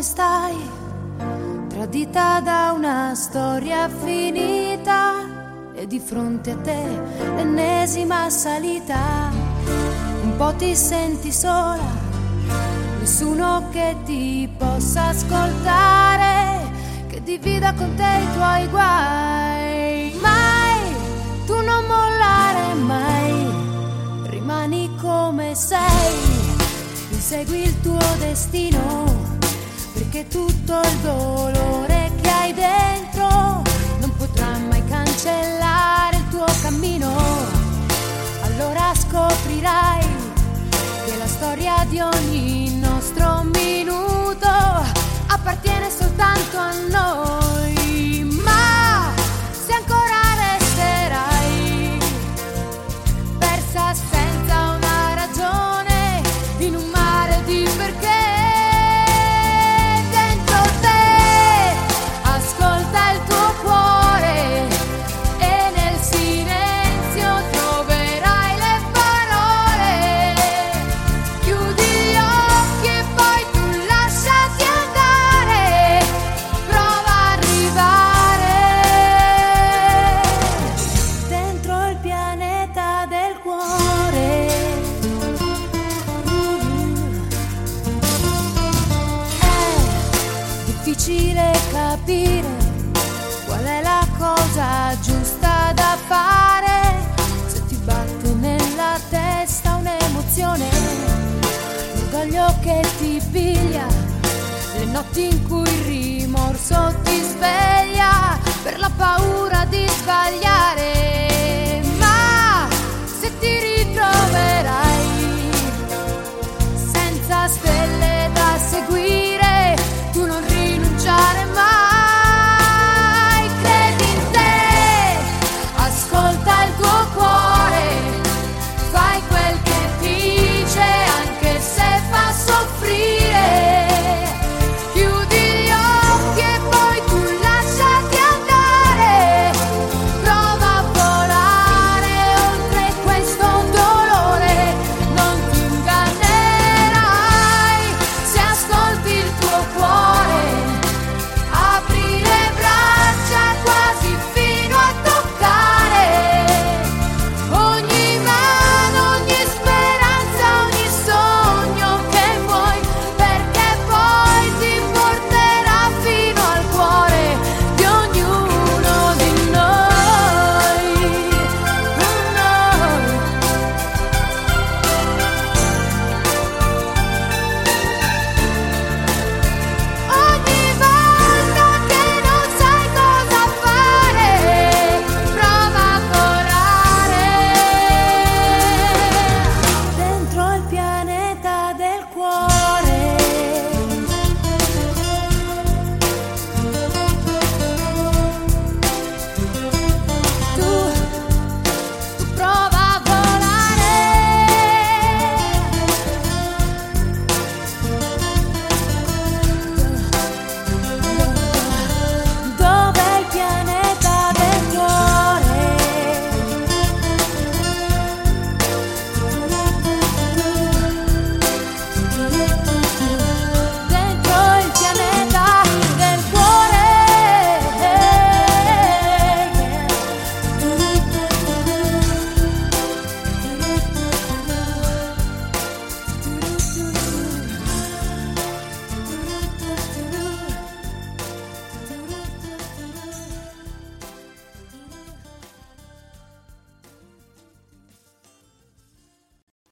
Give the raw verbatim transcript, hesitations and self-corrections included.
stai, tradita da una storia finita, e di fronte a te l'ennesima salita. Un po' ti senti sola, nessuno che ti possa ascoltare, che divida con te i tuoi guai. Mai, tu non mollare mai, rimani come sei, insegui il tuo destino, perché tutto il dolore che hai dentro non potrà mai cancellare il tuo cammino. Allora scoprirai che la storia di ogni nostro minuto appartiene soltanto a noi. Ma se ancora resterai persa senza una ragione in un mare di perché, difficile capire qual è la cosa giusta da fare, se ti batte nella testa un'emozione, l'orgoglio che ti piglia, le notti in cui il rimorso ti sveglia per la paura di sbagliare.